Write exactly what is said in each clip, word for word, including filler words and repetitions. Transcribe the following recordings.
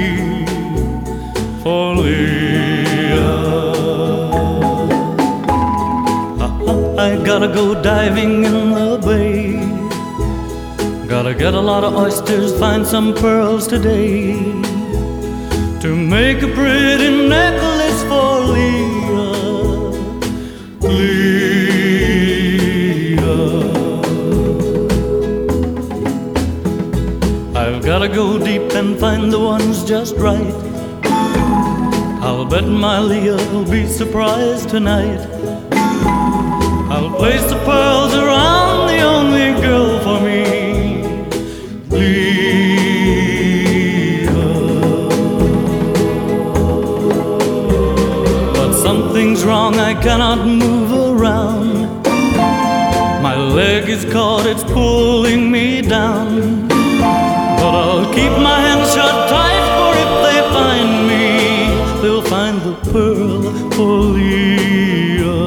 for Leah. I gotta go diving in the bay. Gotta get a lot of oysters, find some pearls today, to make a pretty necklace for Leah. Leah. I've gotta go deep and find the ones just right. I'll bet my Leah will be surprised tonight. I'll place the pearls around the only girl for me, Leah. But something's wrong, I cannot move around. My leg is caught, it's pulling me down. But I'll keep my hands shut tight, for if they find me, they'll find the pearl for Leah.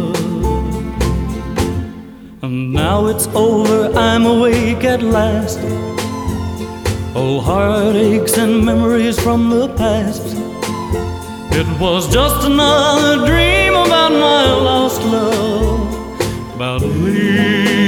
And now it's over, I'm awake at last. Oh, heartaches and memories from the past. It was just another dream about my lost love, about Leah.